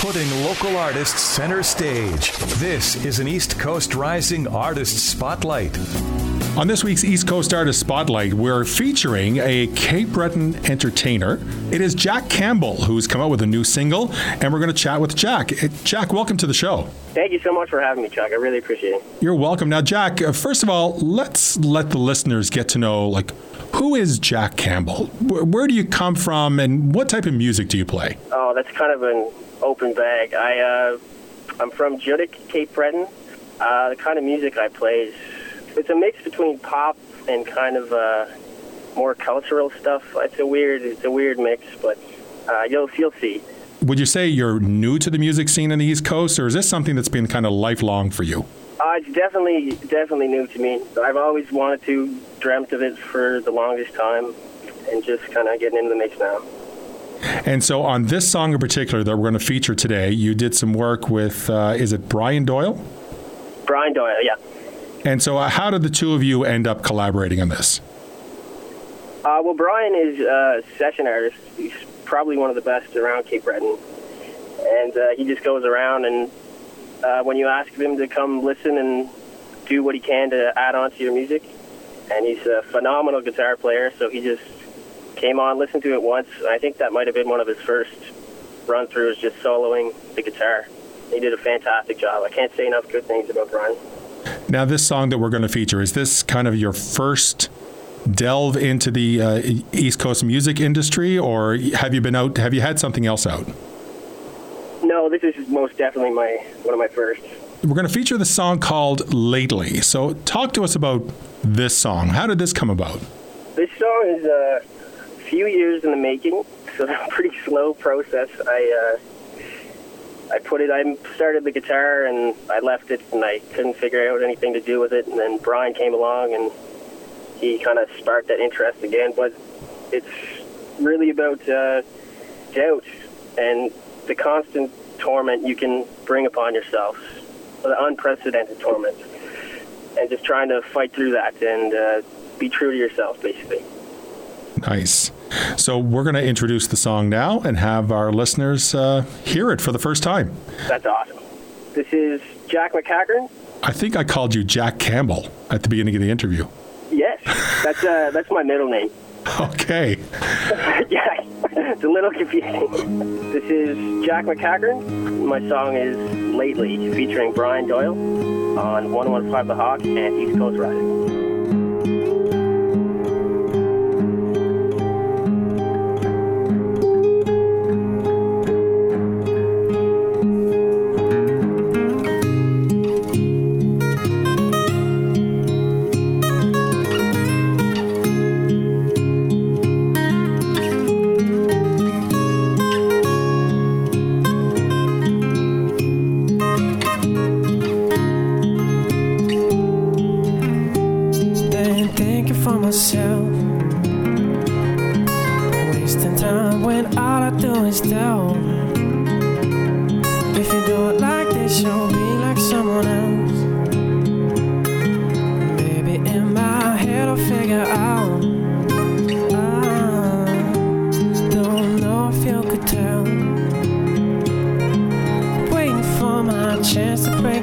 Putting local artists center stage. This is an East Coast Rising Artist Spotlight. On this week's East Coast Artist Spotlight, we're featuring a Cape Breton entertainer. It is Jack Campbell, who's come out with a new single, and we're going to chat with Jack. Jack, welcome to the show. Thank you so much for having me, Chuck. I really appreciate it. You're welcome. Now, Jack, first of all, let's let the listeners get to know, who is Jack Campbell? Where do you come from, and what type of music do you play? Oh, that's kind of an open bag. I'm from Judique, Cape Breton. The kind of music I play is it's a mix between pop and kind of more cultural stuff. It's a weird mix, but you'll see. Would you say you're new to the music scene in the East Coast, or is this something that's been kind of lifelong for you? It's definitely new to me. I've always wanted to, dreamt of it for the longest time, and just kind of getting into the mix now. And so on this song in particular that we're going to feature today, you did some work with, is it Brian Doyle? Brian Doyle, yeah. And so how did the two of you end up collaborating on this? Well, Brian is a session artist. He's probably one of the best around Cape Breton. And he just goes around, and when you ask him to come listen and do what he can to add on to your music, and he's a phenomenal guitar player, so he just came on, listened to it once. I think that might have been one of his first run-throughs, just soloing the guitar. He did a fantastic job. I can't say enough good things about Brian. Now, this song that we're going to feature, is this kind of your first delve into the East Coast music industry, or have you had something else out? No, this is most definitely one of my first. We're going to feature the song called Lately. So talk to us about this song. How did this come about? This song is a few years in the making, so it's a pretty slow process. I started the guitar and I left it, and I couldn't figure out anything to do with it. And then Brian came along and he kind of sparked that interest again. But it's really about doubt and the constant torment you can bring upon yourself, the unprecedented torment, and just trying to fight through that and be true to yourself, basically. Nice. So we're going to introduce the song now and have our listeners hear it for the first time. That's awesome. This is Jack McCackern. I think I called you Jack Campbell at the beginning of the interview. Yes, that's my middle name. Okay. Yeah, it's a little confusing. This is Jack McCackern. My song is Lately, featuring Brian Doyle on 101.5 The Hawk and East Coast Rising. Wasting time when all I do is doubt. If you do it like this, you'll be like someone else. Maybe in my head I'll figure out. I don't know if you could tell. Waiting for my chance to break